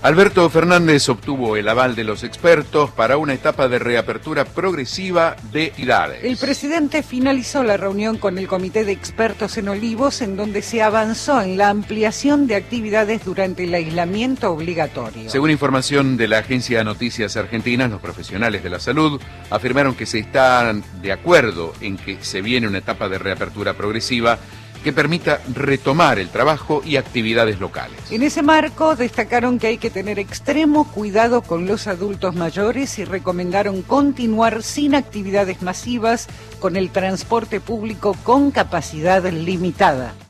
Alberto Fernández obtuvo el aval de los expertos para una etapa de reapertura progresiva de actividades. El presidente finalizó la reunión con el Comité de Expertos en Olivos, en donde se avanzó en la ampliación de actividades durante el aislamiento obligatorio. Según información de la agencia Noticias Argentinas, los profesionales de la salud afirmaron que se están de acuerdo en que se viene una etapa de reapertura progresiva que permita retomar el trabajo y actividades locales. En ese marco destacaron que hay que tener extremo cuidado con los adultos mayores y recomendaron continuar sin actividades masivas con el transporte público con capacidad limitada.